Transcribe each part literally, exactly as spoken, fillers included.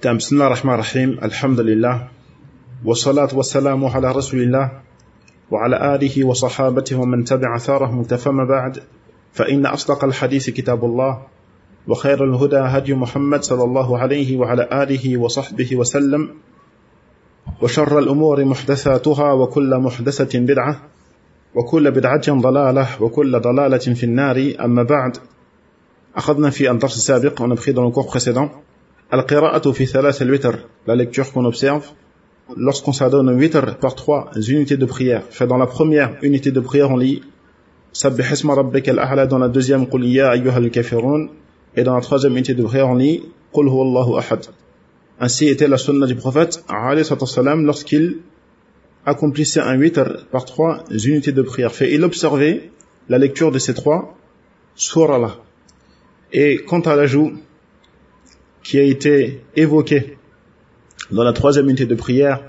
بسم الله الرحمن الرحيم الحمد لله والصلاة والسلام على رسول الله وعلى آله وصحابته ومن تبع ثارهم فما بعد فإن أصدق الحديث كتاب الله وخير الهدى هدي محمد صلى الله عليه وعلى آله وصحبه وسلم وشر الأمور محدثاتها وكل محدثة بدعة وكل بدعة ضلالة وكل ضلالة في النار أما بعد أخذنا في الدرس السابق on a pris dans le cours précédent Al-Qira'atu fi thalath al-witr, la lecture qu'on observe lorsqu'on s'adonne au witr par trois unités de prière. Fait dans la première unité de prière, on lit Sabbih isma rabbika al-a'la, dans la deuxième Qul ya ayyuhal kafirun, et dans la troisième unité de prière, on lit Qul huwallahu ahad. Ainsi était la sunna du prophète alayhi salam lorsqu'il accomplissait un witr par trois unités de prière. Fait il observait la lecture de ces trois surahs-là. Et quant à l'ajout qui a été évoqué dans la troisième unité de prière,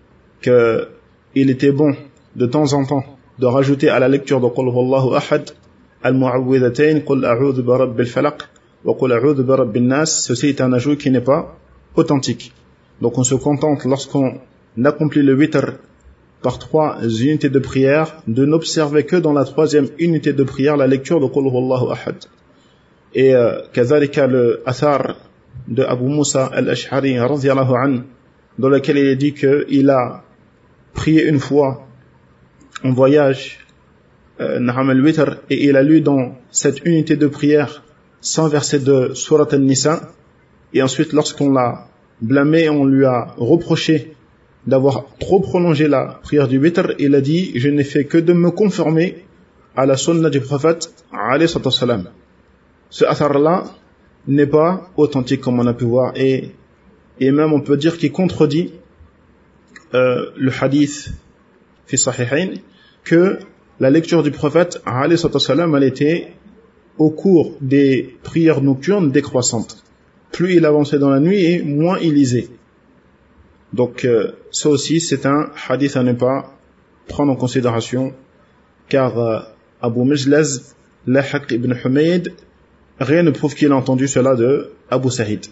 qu'il était bon de temps en temps de rajouter à la lecture de Qul huwallahu ahad al-mu'awwidhatayn Qul a'udhu bi rabbil falaq wa Qul a'udhu bi rabbin nas. Ceci est un ajout qui n'est pas authentique. Donc on se contente, lorsqu'on accomplit le witr par trois unités de prière, de n'observer que dans la troisième unité de prière la lecture de Qul huwallahu ahad. Et kazalika le athar de Abu Musa al-Ash'ari radhiyallahu anhu, dans lequel il est dit qu'il a prié une fois en voyage euh, Naham al-Witr, et il a lu dans cette unité de prière cent versets de Surat al-Nisa, et ensuite lorsqu'on l'a blâmé, on lui a reproché d'avoir trop prolongé la prière du Witr, il a dit je n'ai fait que de me conformer à la sunna du prophète alayhi salam. Ce athar-là n'est pas authentique comme on a pu voir, et, et même on peut dire qu'il contredit euh, le hadith fi sahihayn, que la lecture du prophète alayhi salam elle était au cours des prières nocturnes décroissante. Plus il avançait dans la nuit et moins il lisait. Donc euh, ça aussi c'est un hadith à ne pas prendre en considération, car euh, Abu Mijlaz Lahiq ibn Humayd, rien ne prouve qu'il a entendu cela de Abu Sa'id.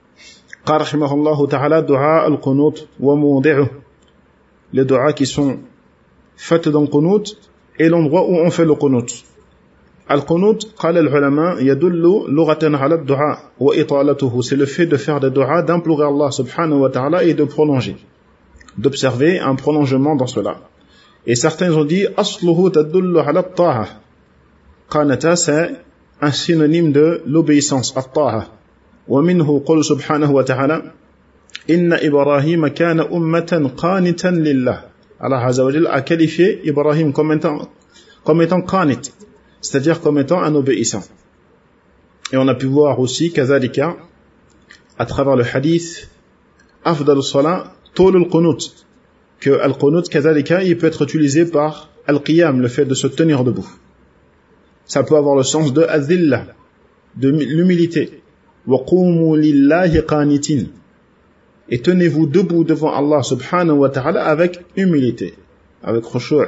قال رحمه الله تعالى دعاء القنوت وموضعه, les du'as qui sont faits dans le qunut et l'endroit où on fait le qunut. Al-qunut, قال العلماء يدل لغة على الدعاء وإطالته, c'est le fait de faire des du'as, d'implorer Allah subhanahu wa ta'ala et de prolonger, d'observer un prolongement dans cela. Et certains ont dit أصله تدل على الطاعة, قانتا c'est un synonyme de l'obéissance, at-ta'a. Wa minhu qul subhanahu wa ta'ala inna Ibrahim kana ummatan qanitan lillah. Allah Azza wa Jalla a qualifié Ibrahim comme étant, comme étant qanit, c'est-à-dire comme étant un obéissant. Et on a pu voir aussi kazalika à travers le hadith afdal as-salat tul al-qunut, que al-qunut kazalika il peut être utilisé par al-qiyam, le fait de se tenir debout. Ça peut avoir le sens de azillah, de l'humilité. Wa qumu lillahi qanitin, et tenez-vous debout devant Allah subhanahu wa ta'ala avec humilité, avec khushu'.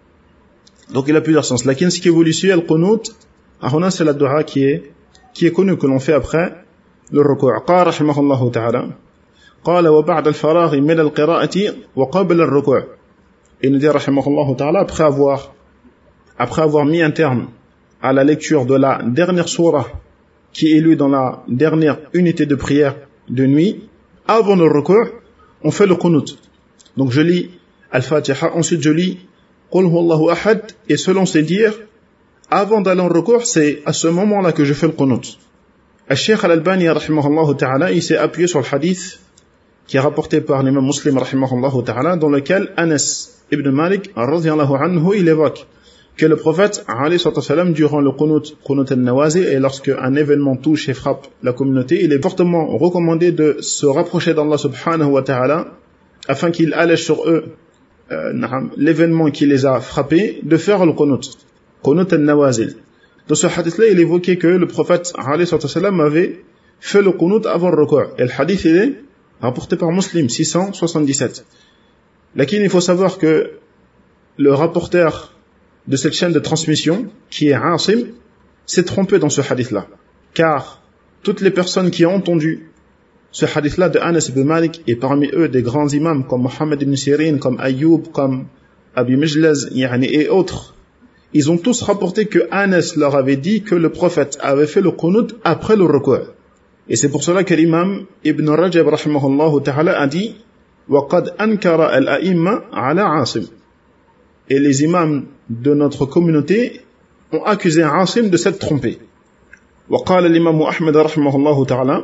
Donc il a plusieurs sens. Lakin ce qui est voulu ici, al-qunut, ahuna c'est la dua qui est, qui est connue, que l'on fait après le ruku'. Qala rahimahullahu ta'ala, qala wa ba'da al-faraghi min al-qira'ati wa qabla al-ruku'. Il nous dit rahimahullahu ta'ala, après avoir, après avoir mis un terme à la lecture de la dernière sourate qui est lue dans la dernière unité de prière de nuit, avant le ruku', on fait le qunut. Donc je lis Al-Fatiha, ensuite je lis Qul huwallahu ahad, et selon ces dires, avant d'aller en ruku', c'est à ce moment-là que je fais le qunut. Al-Sheikh Al-Albani rahimahullahu ta'ala, il s'est appuyé sur le hadith qui est rapporté par l'imam Muslim rahimahullahu ta'ala, dans lequel Anas ibn Malik radhiyallahu anhu il évoque que le prophète alayhi salam, durant le qunut, qunut al-nawazil, et lorsque un événement touche et frappe la communauté, il est fortement recommandé de se rapprocher d'Allah subhanahu wa ta'ala afin qu'il allège sur eux euh, l'événement qui les a frappés, de faire le qunut, qunut al-nawazil. Dans ce hadith-là, il évoquait que le prophète alayhi salam avait fait le qunut avant le ruku'. Et le hadith il est rapporté par Muslim six cent soixante-dix-sept. Lakin il faut savoir que le rapporteur de cette chaîne de transmission, qui est Asim, s'est trompé dans ce hadith-là. Car toutes les personnes qui ont entendu ce hadith-là de Anas ibn Malik, et parmi eux des grands imams comme Mohammed ibn Sirin, comme Ayyub, comme Abi Mijlaz, yani, et autres, ils ont tous rapporté que Anas leur avait dit que le prophète avait fait le qunut après le ruku'. Et c'est pour cela que l'imam Ibn Rajab rahimahullah ta'ala a dit وَقَدْ أَنْكَرَ الْأَئِمَّةِ عَلَى عَاصِمٍ. Et les imams de notre communauté ont accusé Asim de s'être trompé. وقال الإمام أحمد رحمه الله تعالى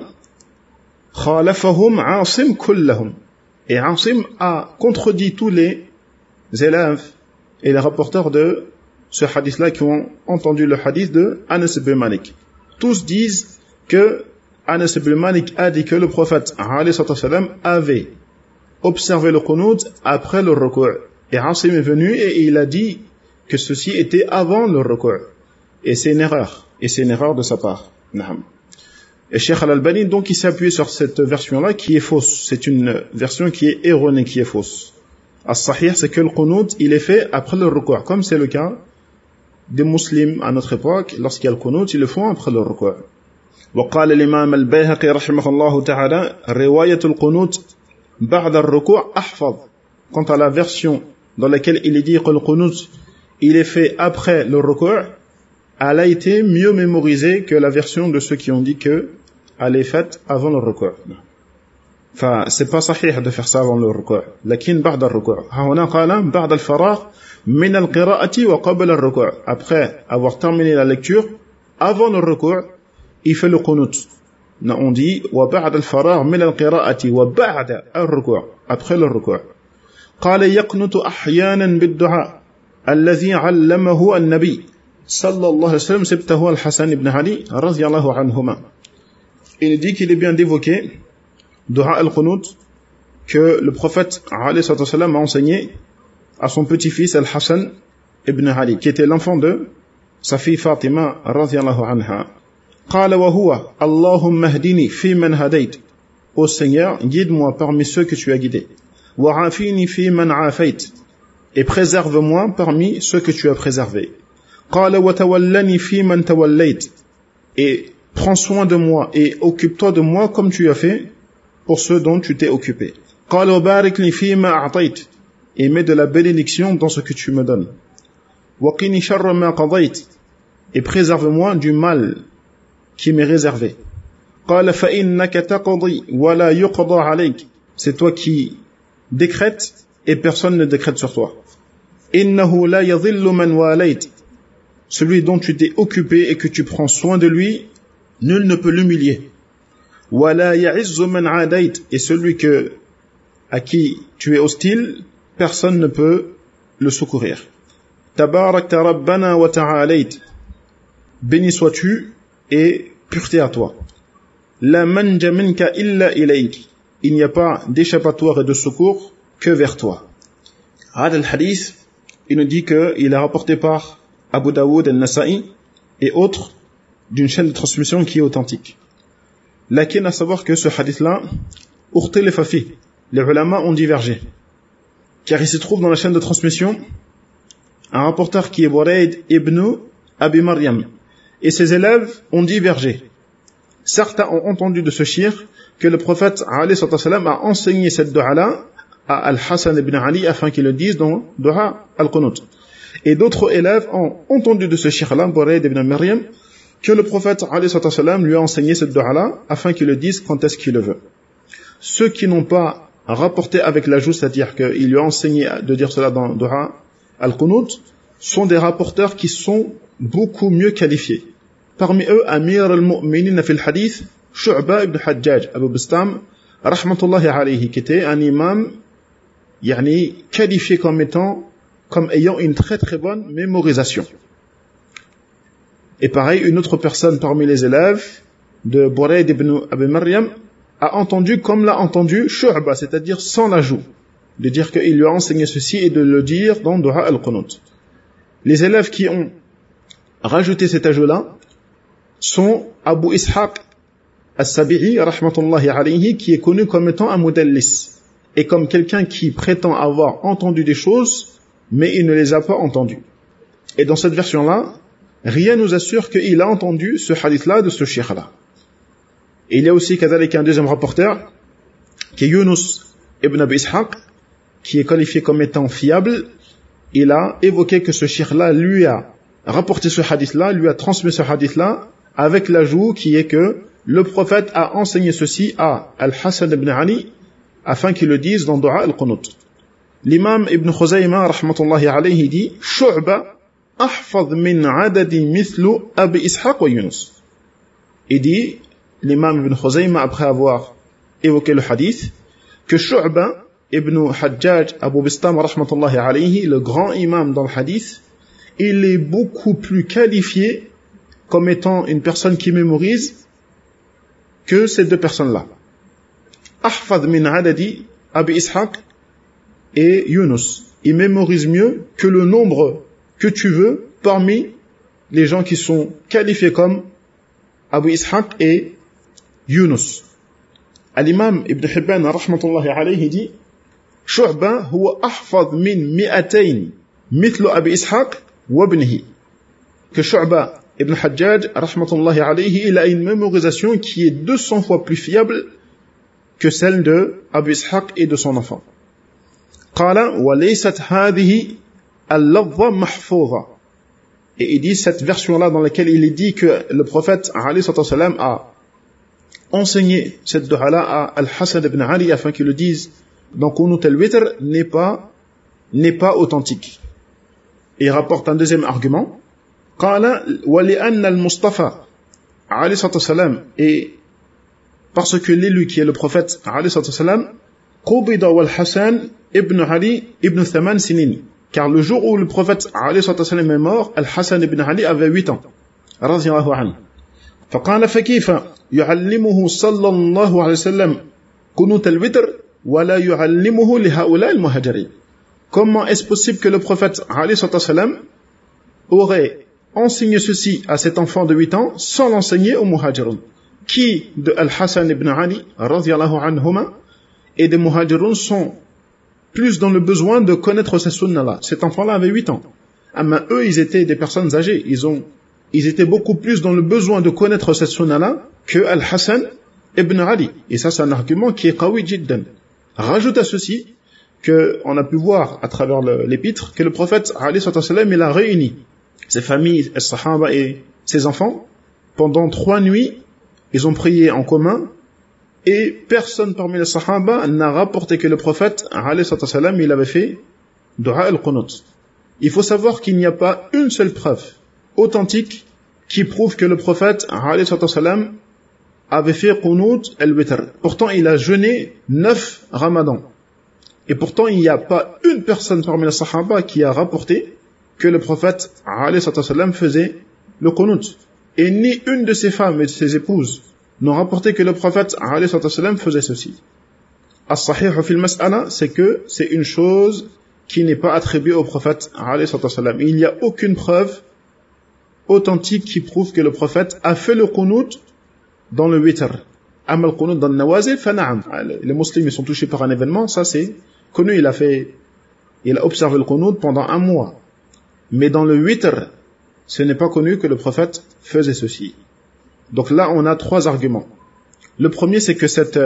خالفهم عاصم كلهم. Et Asim a contredit tous les élèves et les rapporteurs de ce hadith-là qui ont entendu le hadith de Anas ibn Malik. Tous disent que Anas ibn Malik a dit que le prophète alayhi sallam avait observé le qunut après le ruku'. Et Asim est venu et il a dit que ceci était avant le ruku'. Et c'est une erreur. Et c'est une erreur de sa part. Et Cheikh Al-Albani, donc, il s'est appuyé sur cette version-là qui est fausse. C'est une version qui est erronée, qui est fausse. As-sahih, c'est que le qunut, il est fait après le ruku'. Comme c'est le cas des musulmans à notre époque, lorsqu'il y a le qunut, ils le font après le ruku'. وقال الإمام البيهقي رحمه الله تعالى رواية القنوت بعد الركوع أحفظ. Quant à la version dans laquelle il est dit que le qunut il est fait après le ruku', elle a été mieux mémorisée que la version de ceux qui ont dit que elle est faite avant le ruku'. Enfin, c'est pas sahih de faire ça avant le ruku'. لكن بعد الركوع. هنا قال بعد الفراغ من القراءة وقبل الركوع. Après avoir terminé la lecture, avant le ruku', il fait le qunut. On dit وبعد الفراغ من القراءة وبعد الركوع. Après le ruku'. قال يقنت أحيانا بالدعاء الذي علمه النبي صلى الله عليه وسلم سبته الحسن بن علي رضي الله عنهما. Il dit qu'il est bien d'évoquer Dua al-Qunut que le prophète alayhi sallam a enseigné à son petit-fils Al-Hassan ibn Ali, qui était l'enfant de sa fille Fatima radhiyallahu anha. قال وهو اللهم اهدني في من هديت. Ô Seigneur, guide-moi parmi ceux que tu as guidés. وعافيني في من عافيت. Et préserve-moi parmi ceux que tu as préservés. قال وتولني في من توليت. Et prends soin de moi et occupe-toi de moi comme tu as fait pour ceux dont tu t'es occupé. قال وبارك لي فيما أعطيت. Et mets de la bénédiction dans ce que tu me donnes. وقني شر ما قضيت. Et préserve-moi du mal qui m'est réservé. قال فإنك تقضي ولا يقضى عليك. C'est toi qui décrètes et personne ne décrète sur toi. إنه لا يضل من واليت. Celui dont tu t'es occupé et que tu prends soin de lui, nul ne peut l'humilier. ولا يعز من عاديت. Et celui que, à qui tu es hostile, personne ne peut le secourir. تباركت ربنا وتعاليت. Béni sois-tu et pureté à toi. La manja minka illa ilayk. Il n'y a pas d'échappatoire et de secours que vers toi. Hada al-hadith, il nous dit qu'il est rapporté par Abu Daoud al-Nasa'i et autres d'une chaîne de transmission qui est authentique. Lakin à savoir que ce hadith-là, ukhtilafa fi, les ulama ont divergé. Car il se trouve dans la chaîne de transmission un rapporteur qui est Burayd ibn Abi Maryam. Et ses élèves ont divergé. Certains ont entendu de ce shir que le prophète alayhi sallam a enseigné cette dua-là à Al-Hassan ibn Ali afin qu'il le dise dans dua al-Qunut. Et d'autres élèves ont entendu de ce shir-là, Burayd ibn Maryam, que le prophète alayhi sallam lui a enseigné cette dua-là afin qu'il le dise quand est-ce qu'il le veut. Ceux qui n'ont pas rapporté avec l'ajout, c'est-à-dire qu'il lui a enseigné de dire cela dans dua al-Qunut, sont des rapporteurs qui sont beaucoup mieux qualifiés. Parmi eux, Amir al-Mu'minin fil hadith, Shu'ba ibn Hajjaj, Abu Bistam, rahmatullahi alayhi, qui était un imam, yani, qualifié comme étant, comme ayant une très très bonne mémorisation. Et pareil, une autre personne parmi les élèves de Burayd ibn Abi Maryam a entendu comme l'a entendu Shu'ba, c'est-à-dire sans l'ajout, de dire qu'il lui a enseigné ceci et de le dire dans Dua al-Qunut. Les élèves qui ont rajouté cet ajout-là sont Abu Ishaq as-Sabi'i, rahmatullahi alayhi, qui est connu comme étant un mudallis, et comme quelqu'un qui prétend avoir entendu des choses, mais il ne les a pas entendues. Et dans cette version-là, rien nous assure qu'il a entendu ce hadith-là de ce cheikh-là. Et il y a aussi un deuxième rapporteur, qui est Yunus ibn Abi Ishaq, qui est qualifié comme étant fiable. Il a évoqué que ce cheikh-là lui a rapporté ce hadith-là, lui a transmis ce hadith-là, avec l'ajout qui est que le prophète a enseigné ceci à Al-Hassan ibn Ali, afin qu'il le dise dans Dua al-Qunut. L'imam Ibn Khuzayma, rahmatullahi alayhi, dit « Shu'ba ahfaz min adadi mithlu Abi Ishaq wa Yunus ». Il dit, l'imam Ibn Khuzayma, après avoir évoqué le hadith, que Shu'ba Ibn Hajjaj Abu Bistam, rahmatullahi alayhi, le grand imam dans le hadith, il est beaucoup plus qualifié comme étant une personne qui mémorise que ces deux personnes-là. Ahfaz min adadi Abi Ishaq et Yunus. Il mémorise mieux que le nombre que tu veux parmi les gens qui sont qualifiés comme Abu Ishaq et Yunus. Al-Imam Ibn Hibban, rahmatullahi alayhi, dit Shu'ba huwa ahfaz min mi'atayn mithlu Abi Ishaq wa ibnihi. Que Shu'ba Ibn Hajjaj, rahmatullahi alayhi, il a une mémorisation qui est deux cents fois plus fiable que celle de Abu Ishaq et de son enfant. Qala wa laysat hadhihi al-lafza mahfouza. Et il dit cette version-là dans laquelle il est dit que le prophète alayhi sallam a enseigné cette dua-là à Al-Hassan ibn Ali afin qu'il le dise dans Qunut al-Witr n'est pas, n'est pas authentique. Et il rapporte un deuxième argument. Qala wa li'anna al-Mustafa alayhi sallam, et parce que l'élu qui est le prophète alayhi sallam qubida wal Hassan ibn Ali ibn Thaman sinin. Car le jour où le prophète alayhi sallam est mort, Al-Hassan ibn Ali avait huit ans. Radiyallahu anhu. فقال فكيف يعلمه صلى الله عليه وسلم قنوت الوتر ولا يعلمه لهؤلاء المهاجرين. Comment est-ce possible que le prophète alayhi sallam aurait enseigné ceci à cet enfant de huit ans sans l'enseigner aux muhajirun, qui de Al-Hassan ibn Ali radiyallahu anhuma et des muhajirun sont plus dans le besoin de connaître ces sunnas-là. Cet enfant-là avait huit ans. Ah, mais eux, ils étaient des personnes âgées. Ils ont, ils étaient beaucoup plus dans le besoin de connaître cette sunna-là que Al-Hassan ibn Ali. Et ça, c'est un argument qui est qawi jiddan. Rajoute à ceci que on a pu voir à travers le, l'épître que le prophète alayhi sallam, il a réuni ses familles, les sahaba et ses enfants pendant trois nuits. Ils ont prié en commun. Et personne parmi les sahaba n'a rapporté que le prophète, alayhi sallam, il avait fait dua al-qunut. Il faut savoir qu'il n'y a pas une seule preuve authentique qui prouve que le prophète, alayhi sallam, avait fait qunut al-witr. Pourtant, il a jeûné neuf ramadans. Et pourtant, il n'y a pas une personne parmi les sahaba qui a rapporté que le prophète, alayhi sallam, faisait le qunut. Et ni une de ses femmes et de ses épouses n'ont rapporté que le prophète alayhi sallam faisait ceci. As-sahih fil mas'ala, c'est que c'est une chose qui n'est pas attribuée au prophète alayhi sallam. Il n'y a aucune preuve authentique qui prouve que le prophète a fait le qunut dans le witr. Amma al-qunut dans le nawazil, fa na'am. Les musulmans sont touchés par un événement, ça c'est connu, il a fait, il a observé le qunut pendant un mois. Mais dans le witr, ce n'est pas connu que le prophète faisait ceci. Donc là, on a trois arguments. Le premier, c'est que cette,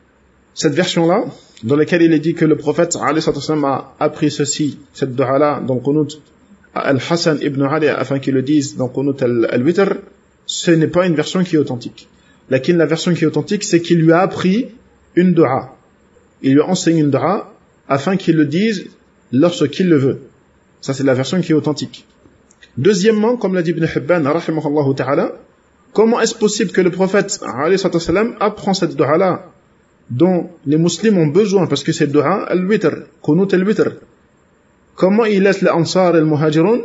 cette version-là, dans laquelle il est dit que le prophète alayhi sallam a appris ceci, cette dua-là, dans le qunut, à Al-Hassan ibn Ali, afin qu'il le dise dans le qunut al-witr, ce n'est pas une version qui est authentique. Lakin la version qui est authentique, c'est qu'il lui a appris une dua. Il lui a enseigné une dua, afin qu'il le dise lorsqu'il le veut. Ça, c'est la version qui est authentique. Deuxièmement, comme l'a dit Ibn Hibban, rahimahullah ta'ala, comment est-ce possible que le prophète alayhi sallam apprend cette dua-là dont les musulmans ont besoin, parce que c'est dua al-witr, qunut al-witr. Comment il laisse les ansar et les muhajirun,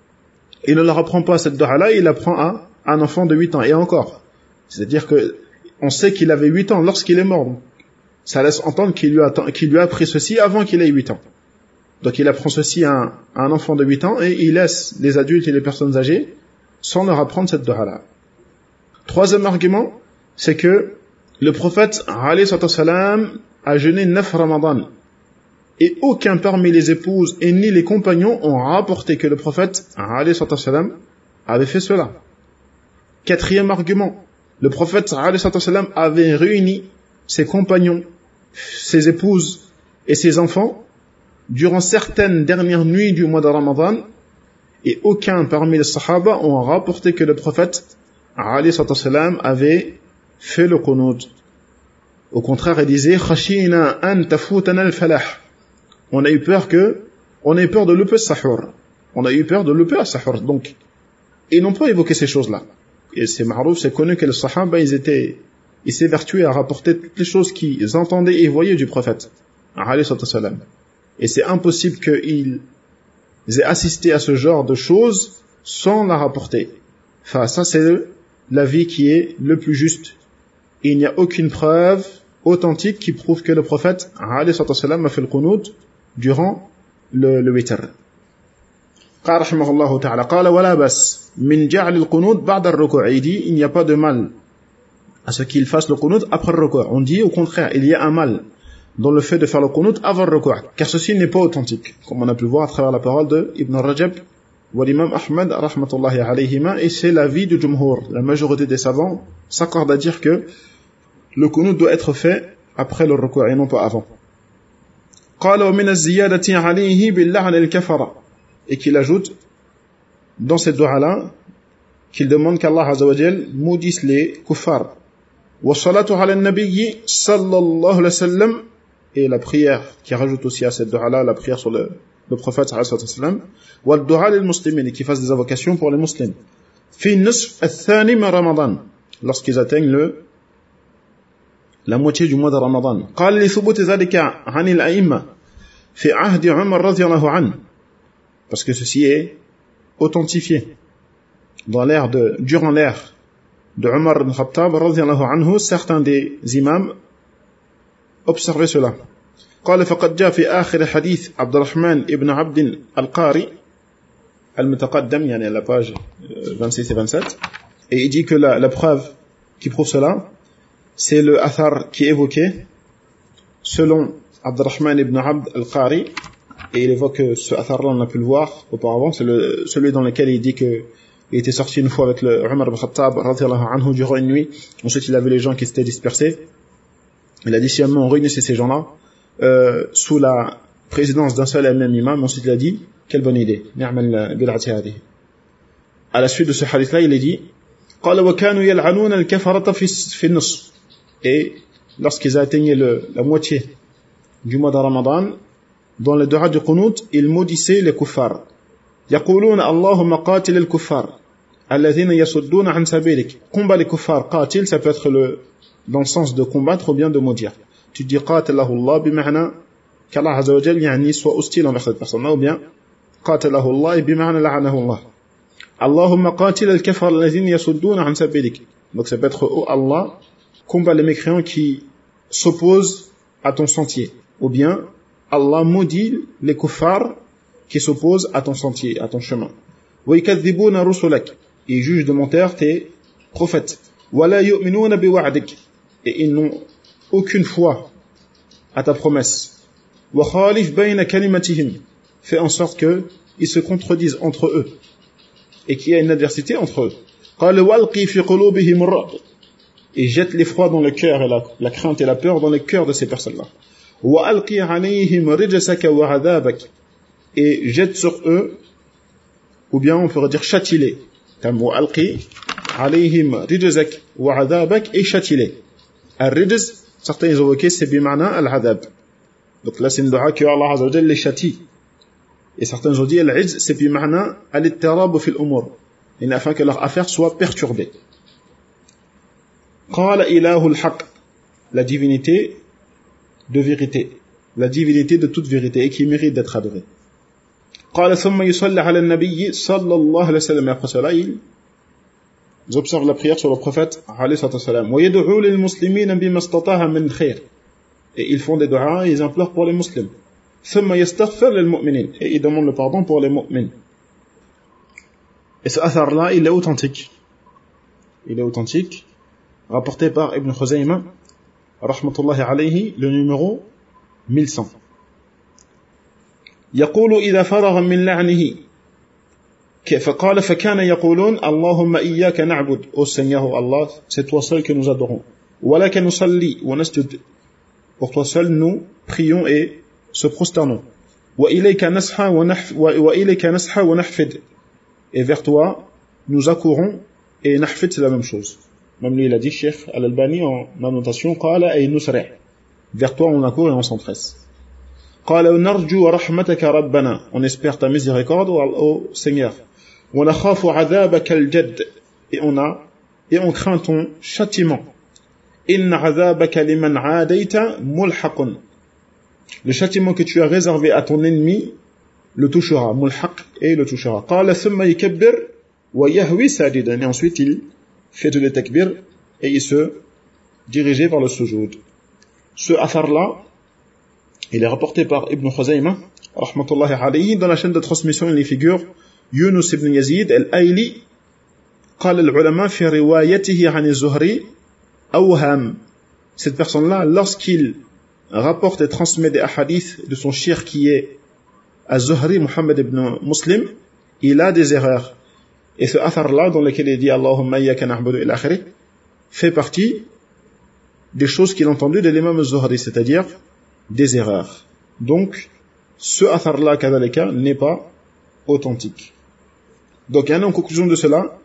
il ne leur apprend pas cette dua-là, il apprend à un enfant de huit ans, et encore. C'est-à-dire que on sait qu'il avait huit ans lorsqu'il est mort. Ça laisse entendre qu'il lui a, qu'il lui a appris ceci avant qu'il ait huit ans. Donc il apprend ceci à un, à un enfant de huit ans, et il laisse les adultes et les personnes âgées sans leur apprendre cette dua-là. Troisième argument, c'est que le prophète alayhi sallam a jeûné neuf ramadans. Et aucun parmi les épouses et ni les compagnons ont rapporté que le prophète alayhi sallam avait fait cela. Quatrième argument, le prophète alayhi sallam avait réuni ses compagnons, ses épouses et ses enfants durant certaines dernières nuits du mois de Ramadan, et aucun parmi les sahaba ont rapporté que le prophète alayhi sallam avait fait le qunut. Au contraire, il disait khashina an tafutana al-falah. On a eu peur que on a eu peur de louper le sahur. On a eu peur de louper le sahur. Donc ils n'ont pas évoqué ces choses-là. Et c'est marouf, c'est connu que les sahaba, ils étaient, ils s'évertuaient à rapporter toutes les choses qu'ils entendaient et voyaient du prophète, alayhi sallam. Et c'est impossible qu'ils aient assisté à ce genre de choses sans la rapporter. Enfin, ça c'est l'avis qui est le plus juste. Et il n'y a aucune preuve authentique qui prouve que le prophète, alayhi sallam, a fait le qunut durant le, le witr. قال رحمه الله تعالى قال ولا بس من جعل القنوت بعد الركوع. Il dit il n'y a pas de mal à ce qu'il fasse le qunut après le ruku'. On dit au contraire, il y a un mal dans le fait de faire le qunut avant le ruku', car ceci n'est pas authentique, comme on a pu voir à travers la parole de Ibn Rajab ou l'imam Ahmad rahmatullahi alayhima, et c'est l'avis du jumhur. La majorité des savants s'accordent à dire que le qunut doit être fait après le ruku' et non pas avant. قال ومن الزيادة عليه باللعن الكفر. Et qu'il ajoute dans cette dua-là qu'il demande qu'Allah Azza wa Jal maudisse les kuffars. Wa salatu ala nabiyyi sallallahu alayhi wa sallam, et la prière qui rajoute aussi à cette dua-là, la prière sur le, le prophète sallallahu alayhi wa sallam. Wa dua lil muslimin, et qui fasse des invocations pour les musulmans. Fi nisf al-thani min Ramadan, lorsqu'ils atteignent le la moitié du mois de Ramadan. قال لثبوت ذلك عن الأئمة في عهد عمر رضي الله عنه. Parce que ceci est authentifié dans l'ère de, durant l'ère de Omar ibn Khattab radhiyallahu anhu, certains des imams observaient cela. قال فقد جاء في آخر حديث عبد الرحمن ابن عبد القاري المتقدم, يعني à la page vingt-six et vingt-sept, et il dit que la, la preuve qui prouve cela, c'est le athar qui est évoqué selon Abd al-Rahman ibn Abd al-Qari. Et il évoque ce athar-là, on a pu le voir auparavant, c'est le, celui dans lequel il dit qu'il était sorti une fois avec le Umar ibn Khattab radhiyallahu anhu durant une nuit. Ensuite il a vu les gens qui s'étaient dispersés. Il a dit si on réunissait ces gens-là euh, sous la présidence d'un seul et même imam. Ensuite il a dit quelle bonne idée. À la suite de ce hadith-là, il a dit قال وكانوا يلعنون الكفرة في النصف. Et lorsqu'ils atteignaient le, la moitié du mois de Ramadan, dans le dua du qunut, ils maudissaient les kuffars. يقولون اللهم قاتل الكفار الذين يصدون عن سبيلك. Combat les kuffars. قاتل, ça peut être le, dans le sens de combattre ou bien de maudire. Tu dis قاتله الله بمعنى qu'Allah Azza wa Jal يعني soit hostile envers cette personne-là, ou bien قاتله الله بمعنى لعنه الله. اللهم قاتل الكفار الذين يصدون عن سبيلك. Donc ça peut être oh Allah, combat les mécréants qui s'opposent à ton sentier, ou bien Allah maudit les kuffars qui s'opposent à ton sentier, à ton chemin. وَيْكَذِّبُونَ رُسُلَكَ. Ils jugent de menteur tes prophètes. وَلَا يُؤْمِنُونَ بِوَعْدِكَ. Et ils n'ont aucune foi à ta promesse. وَخَالِفْ بَيْنَ كَلِمَتِهِمْ. Fais en sorte qu'ils se contredisent entre eux et qu'il y a une adversité entre eux. قَالَ وَالْقِي فِي قُلُوبِهِمُ الرَّعْبَ. Et jette l'effroi dans le cœur et la, la crainte et la peur dans le cœur de ces personnes-là. وَأَلْقِي عَلَيْهِمْ رِجْسَكَ وَعَذَابَكَ. Et jette sur eux, ou bien on pourrait dire châtie-les. Comme وَأَلْقِي عَلَيْهِمْ رِجْسَكَ وَعَذَابَكَ, et châtie-les. Al-rijz, certains ils ont évoqué, c'est bimana al-adab. Donc là c'est une dua que Allah Azza wa Jalla les châtie. Et certains ont dit al-rijz, c'est bimana al-ittirab fi al-umur, afin que leur affaire soit perturbée. قَالَ إِلَهُ الْحَقِّ. La divinité de vérité, la divinité de toute vérité et qui mérite d'être adorée. قال ثم يصلي على النبي صلى الله عليه وسلم. Après cela, ils observent la prière sur le prophète عليه الصلاة والسلام. ويدعو للمسلمين بما استطاع من خير. Et ils font des du'as et ils implorent pour les musulmans. ثم يستغفر للمؤمنين. Et ils demandent le pardon pour les mu'mins. Et ce athar-là, il est authentique. Il est authentique, rapporté par Ibn Khuzayma rahmatullahi alayhi, le numéro mille cent. يقول إذا فرغ من لعنه فقال فكان يقولون اللهم إياك نعبد Ô Seigneur, oh Allah, c'est toi seul que nous adorons. ولكن نصلي ونسجد. Pour toi seul nous prions et se prosternons. وإليك نسعى ونحف وإليك نسعى ونحفد. Et vers toi nous accourons et nahfid c'est la même chose. Même lui il a dit Cheikh Al-Albani en annotation قال أي نسرع. Vers toi on accourt et on s'empresse. قال نرجو رحمتك ربنا. On espère ta miséricorde ô Seigneur. ونخاف عذابك الجد. Et on a et on craint ton châtiment. إن عذابك لمن عاديت ملحق. Le châtiment que tu as réservé à ton ennemi le touchera. ملحق et le touchera. قال ثم يكبر ويهوي ساجدا. Et ensuite il fait le takbir et il se dirigeait vers le sujoud. Ce athar là il est rapporté par Ibn Khuzaymah rahmatullahi alayhi. Dans la chaîne de transmission il y figure Yunus ibn Yazid al-Ayli. قال العلماء في روايته عن الزهري أوهم. Cette personne là lorsqu'il rapporte et transmet des hadiths de son cheikh qui est Az-Zuhri Muhammad ibn Muslim, il a des erreurs. Et ce athar là dans lequel il dit Allahumma iyyaka na'budu ila akhirih fait partie des choses qu'il a entendues de l'imam Az-Zuhri, c'est-à-dire des erreurs. Donc ce athar là kadhalika n'est pas authentique. Donc en conclusion de cela,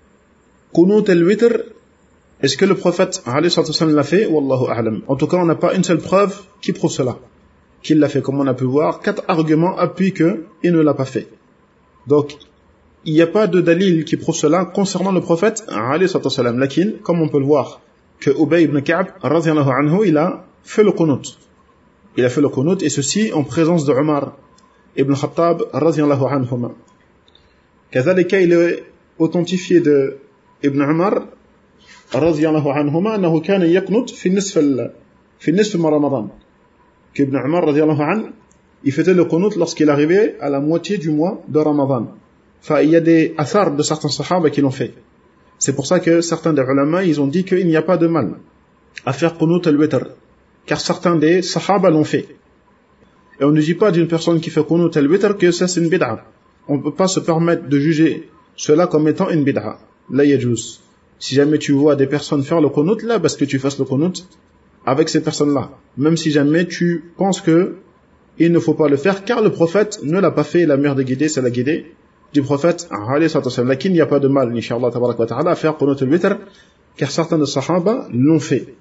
Qunut al-witr, est-ce que le prophète alayhi sallam l'a fait? Wallahu a'lam. En tout cas, on n'a pas une seule preuve qui prouve cela, qu'il l'a fait. Comme on a pu voir, quatre arguments appuient qu'il ne l'a pas fait. Donc, il n'y a pas de dalil qui prouve cela concernant le prophète alayhi sallam. Lakin, comme on peut le voir, que Ubay ibn Ka'b radhiyallahu anhu, il a fait le qunut. Il a fait le qunut, et ceci en présence de Umar ibn Khattab radhiyallahu anhuma. Kazalika, il est authentifié de Ibn Umar radhiyallahu anhuma annahu kana yaqnut fi nisf fi nisf Ramadan. Que Ibn Umar radhiyallahu anhu, il faisait le qunut lorsqu'il arrivait à la moitié du mois de Ramadan. Enfin, il y a des athars de certains sahaba qui l'ont fait. C'est pour ça que certains des ulama, ils ont dit qu'il n'y a pas de mal à faire qunut al-witr, car certains des sahaba l'ont fait. Et on ne dit pas d'une personne qui fait qunut al-witr que ça c'est une bid'a. On ne peut pas se permettre de juger cela comme étant une bid'a. La yajuz. Si jamais tu vois des personnes faire le qunut, là, parce que tu fasses le qunut avec ces personnes-là. Même si jamais tu penses que il ne faut pas le faire, car le prophète ne l'a pas fait, la meilleure des guidées, c'est la guidée du prophète, alayhi sallam. Lakin, il n'y a pas de mal, inshallah, tabarak wa ta'ala, à faire qunut al-witr, car certains de sahaba l'ont fait.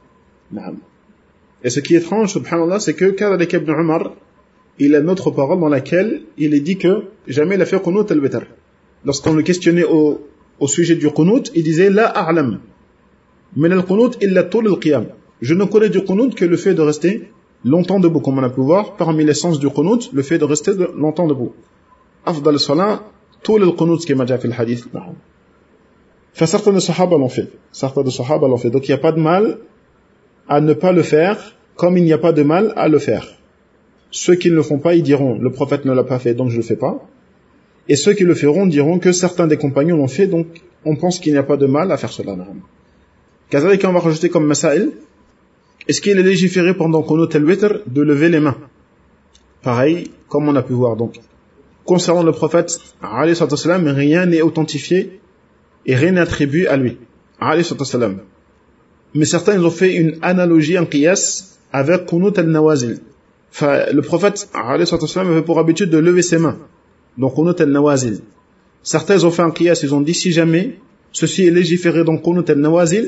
Et ce qui est étrange, subhanallah, c'est que, kadhalika ibn Umar, il a une autre parole dans laquelle il est dit que jamais il a fait qunut al-witr. Lorsqu'on le questionnait au, au sujet du qunut, il disait la a'lam min al-qunut illa tul al-qiyam. Je ne connais du qunut que le fait de rester longtemps debout, comme on a pu voir parmi l'essence du qunut, le fait de rester de, longtemps debout. Afdal salat tul al-qunut, ce qui m'a déjà fait le hadith. Enfin, certains de sahaba l'ont fait. Certains de sahaba l'ont fait. Donc il n'y a pas de mal à ne pas le faire, comme il n'y a pas de mal à le faire. Ceux qui ne le font pas, ils diront le prophète ne l'a pas fait, donc je ne le fais pas. Et ceux qui le feront diront que certains des compagnons l'ont fait, donc on pense qu'il n'y a pas de mal à faire cela. Kazalika, on va rajouter comme masail, est-ce qu'il est légiféré pendant qunut al-witr de lever les mains? Pareil, comme on a pu voir. Donc, concernant le prophète, alayhi sallam, rien n'est authentifié et rien n'est attribué à lui. Alayhi sallam. Mais certains, ils ont fait une analogie, un qiyas, avec qunut al-nawazil. Enfin, le prophète, alayhi sallam, avait pour habitude de lever ses mains. Donc, qunut al-nawazil. Certains ils ont fait un qiyas, ils ont dit, si jamais ceci est légiféré dans qunut al-nawazil,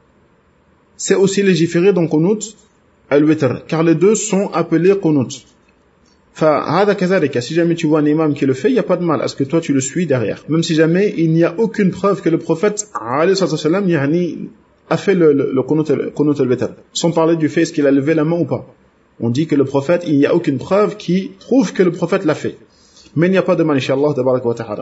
c'est aussi légiféré dans qunut al-witr, car les deux sont appelés qunut. Enfin, hada kazalika, si jamais tu vois un imam qui le fait, il n'y a pas de mal à ce que toi tu le suis derrière. Même si jamais il n'y a aucune preuve que le prophète, alayhi sallam, yani, a fait le, le, le qunut al-witr. Sans parler du fait est-ce qu'il a levé la main ou pas. On dit que le prophète, il n'y a aucune preuve qui prouve que le prophète l'a fait. Mais il n'y a pas de mal, inshallah, tabarak wa ta'ala,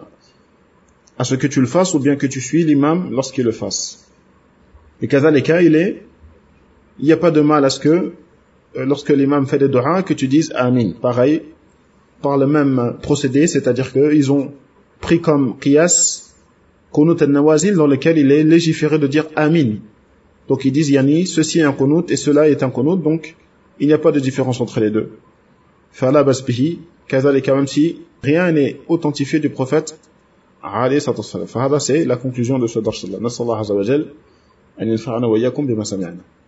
à ce que tu le fasses ou bien que tu suis l'imam lorsqu'il le fasse. Et kazalika, il est, il n'y a pas de mal à ce que, lorsque l'imam fait des du'a, que tu dises amin. Pareil, par le même procédé, c'est-à-dire qu'ils ont pris comme qiyas, qunut al-nawazil, dans lequel il est légiféré de dire amin. Donc ils disent, yani, ceci est un qunut et cela est un qunut, donc il n'y a pas de différence entre les deux. Fala basbihi, kazalika, même si rien n'est authentifié du prophète, عليه الصلاة والسلام. فهذا c'est la conclusion de ce dars. نسأل الله عز وجل أن ينفعنا وإياكم بما سمعنا.